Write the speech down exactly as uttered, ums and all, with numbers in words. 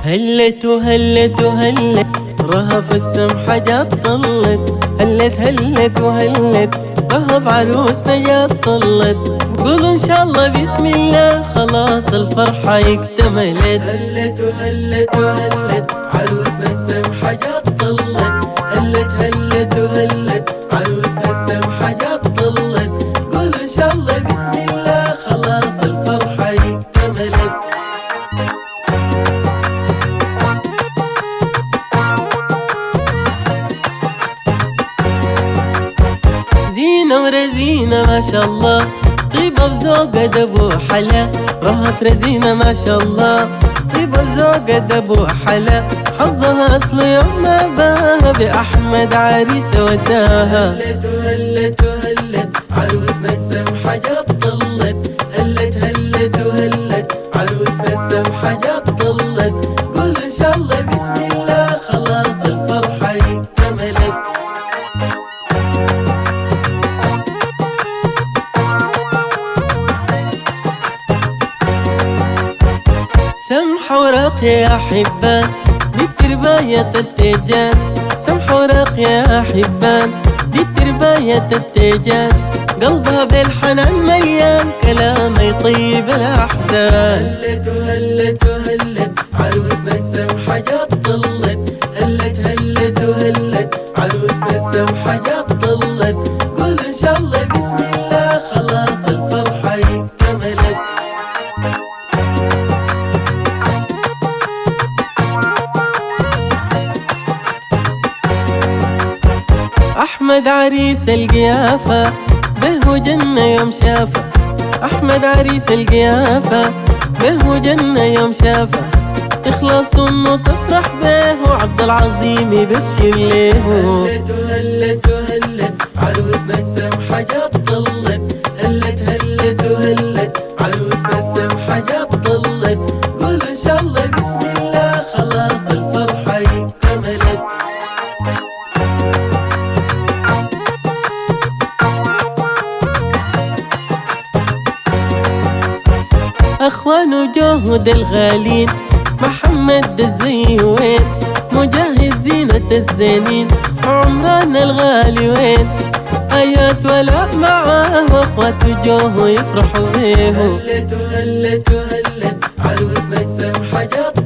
هلت وهلت وهلت رهف السمحة جات طلت، هلت هلت وهلت رهف عروسنا جات طلت. قولوا ان شاء الله بسم الله خلاص الفرحة اكتملت. هلت وهلت وهلت عروسنا السمحة جات طلت، هلت هلت وهلت عروسنا السمحة جات طلت. قولوا ان شاء الله بسم الله خلاص الفرحة اكتملت. زينة ورزينة ما شاء الله، طيبة بذوق أدب وحلا. رهف رزينة ما شاء الله، طيبة بذوق أدب وحلا. حظها أصله يوم ما باها بأحمد عريسة وداها. هلت وهلت وهلت عروسنا السمحة جات طلت، هلت هلت وهلت عروسنا السمحة جات طلت. قولوا إن شاء الله بسم الله خلاص الفرحة اكتملت. سمحة وراقية يا حبان دي الترباية التيجان، سمحة وراقية يا حبان دي الترباية التيجان. قلبها بالحنان مليان كلامها يطيب الأحزان. هلت وهلت وهلت عروسنا السمحة جات طلت، هلت هلت وهلت عروسنا السمحة جات طلت. قولوا إن شاء الله بسم الله خلاص الفرحة اكتملت. أحمد عريس القيافة به جنة يوم شافه، أحمد عريس القيافة به جنة يوم شافه. إخلاص أمه تفرح به وعبد العظيم يبشر له. هلت وهلت وهلت عروسنا السمحة جات طلت، هلت هلت وهلت عروسنا السمحة جات طلت. قولوا إن شاء الله بسم الله خلاص الفرحة اكتملت. أخوان وجهود الغالين محمد الزي وين، مجهز زينة الزينين عمران الغالي وين. آيات ولا معاه واخوات وجوه يفرحوا بيه. هلت وهلت وهلت عروسنا السمحة جات